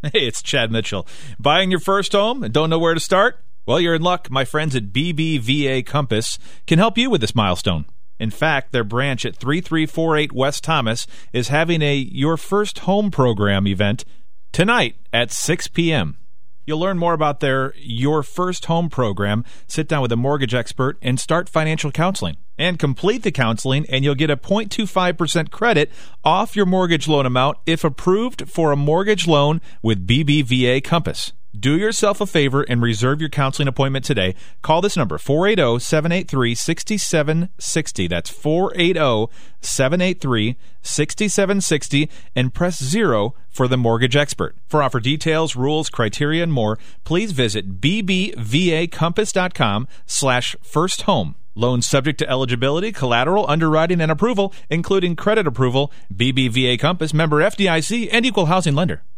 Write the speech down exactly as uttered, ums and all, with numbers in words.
Hey, it's Chad Mitchell. Buying your first home and don't know where to start? Well, you're in luck. My friends at B B V A Compass can help you with this milestone. In fact, their branch at thirty-three forty-eight West Thomas is having a Your First Home program event tonight at six p.m. You'll learn more about their Your First Home program, sit down with a mortgage expert, and start financial counseling. And complete the counseling, and you'll get a zero point two five percent credit off your mortgage loan amount if approved for a mortgage loan with B B V A Compass. Do yourself a favor and reserve your counseling appointment today. Call this number, four eight zero, seven eight three, six seven six zero. That's four eight zero, seven eight three, six seven six zero, and press zero for the mortgage expert. For offer details, rules, criteria, and more, please visit bbvacompass.com slash first home. Loans subject to eligibility, collateral, underwriting, and approval, including credit approval. B B V A Compass, member F D I C, and equal housing lender.